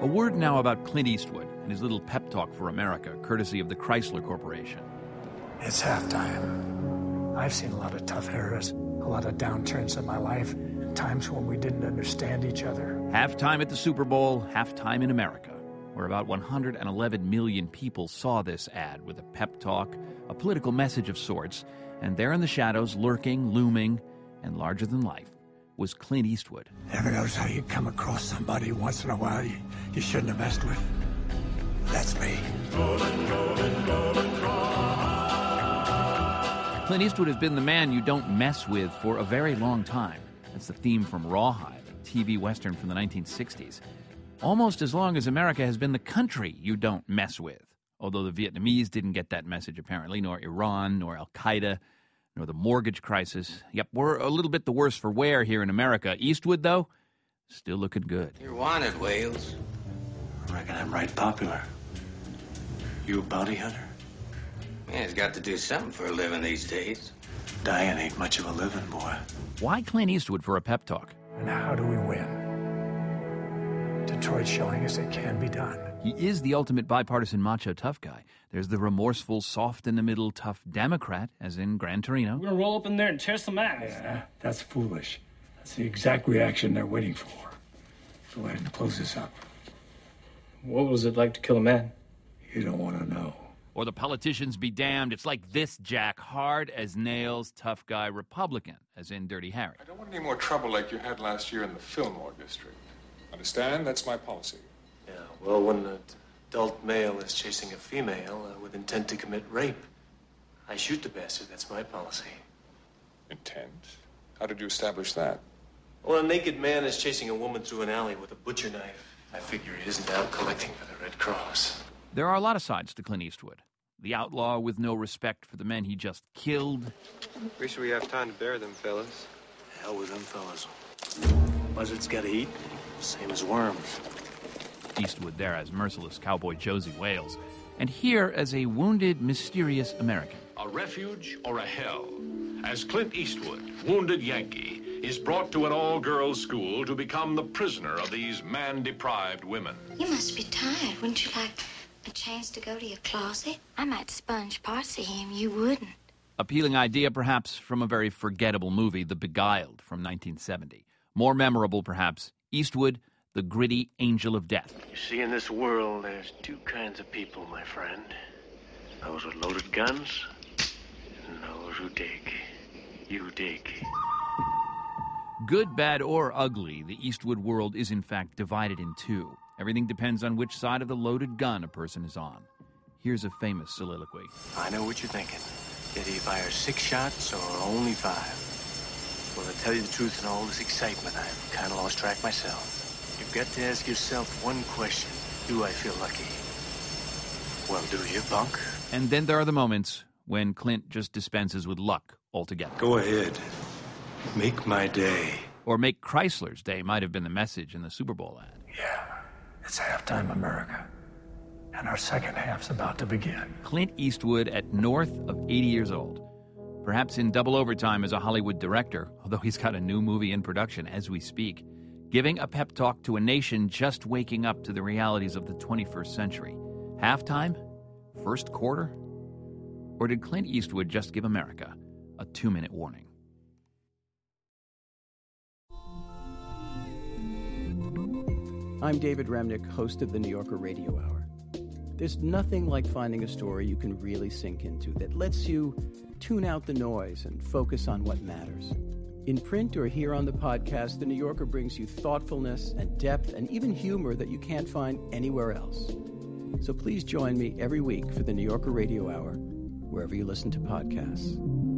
A word now about Clint Eastwood and his little pep talk for America, courtesy of the Chrysler Corporation. It's halftime. I've seen a lot of tough eras, a lot of downturns in my life, times when we didn't understand each other. Halftime at the Super Bowl, halftime in America, where about 111 million people saw this ad with a pep talk, a political message of sorts, and there in the shadows, lurking, looming, and larger than life, was Clint Eastwood. Ever notice how you come across somebody once in a while you shouldn't have messed with? That's me. Clint Eastwood has been the man you don't mess with for a very long time. That's the theme from Rawhide, a TV Western from the 1960s. Almost as long as America has been the country you don't mess with. Although the Vietnamese didn't get that message, apparently, nor Iran, nor Al-Qaeda, nor the mortgage crisis. Yep, we're a little bit the worse for wear here in America. Eastwood, though, still looking good. You're wanted, Wales. I reckon I'm right popular. You a bounty hunter? Man, he's got to do something for a living these days. Dying ain't much of a living, boy. Why Clint Eastwood for a pep talk? And how do we win? Detroit's showing us it can be done. He is the ultimate bipartisan macho tough guy. There's the remorseful, soft-in-the-middle tough Democrat, as in Gran Torino. We're going to roll up in there and tear some ass. Yeah, that's foolish. That's the exact reaction they're waiting for. Go ahead and close this up. What was it like to kill a man? You don't want to know. Or the politicians be damned. It's like this, Jack. Hard as nails, tough guy Republican, as in Dirty Harry. I don't want any more trouble like you had last year in the Fillmore district. Understand? That's my policy. Yeah, well, when an adult male is chasing a female with intent to commit rape, I shoot the bastard. That's my policy. Intent? How did you establish that? Well, a naked man is chasing a woman through an alley with a butcher knife. I figure he isn't out collecting for the Red Cross. There are a lot of sides to Clint Eastwood. The outlaw with no respect for the men he just killed. Pretty sure we have time to bury them fellas. Hell with them fellas. Buzzards gotta eat, same as worms. Eastwood there as merciless cowboy Josie Wales, and here as a wounded, mysterious American. A refuge or a hell, as Clint Eastwood, wounded Yankee, is brought to an all-girls school to become the prisoner of these man-deprived women. You must be tired. Wouldn't you like a chance to go to your closet? I might sponge parts of him. You wouldn't. Appealing idea, perhaps, from a very forgettable movie, The Beguiled, from 1970. More memorable, perhaps, Eastwood, the gritty angel of death. You see, in this world, there's two kinds of people, my friend. Those with loaded guns and those who dig. You dig. Good, bad, or ugly, the Eastwood world is in fact divided in two. Everything depends on which side of the loaded gun a person is on. Here's a famous soliloquy. I know what you're thinking. Did he fire 6 shots or only 5? Well, to tell you the truth, in all this excitement, I've kind of lost track myself. You've got to ask yourself one question. Do I feel lucky? Well, do you, punk? And then there are the moments when Clint just dispenses with luck altogether. Go ahead. Make my day. Or make Chrysler's day might have been the message in the Super Bowl ad. Yeah, it's halftime America. And our second half's about to begin. Clint Eastwood at north of 80 years old. Perhaps in double overtime as a Hollywood director, although he's got a new movie in production as we speak, giving a pep talk to a nation just waking up to the realities of the 21st century. Halftime? First quarter? Or did Clint Eastwood just give America a 2-minute warning? I'm David Remnick, host of the New Yorker Radio Hour. There's nothing like finding a story you can really sink into that lets you tune out the noise and focus on what matters. In print or here on the podcast, the New Yorker brings you thoughtfulness and depth and even humor that you can't find anywhere else. So please join me every week for the New Yorker Radio Hour, wherever you listen to podcasts.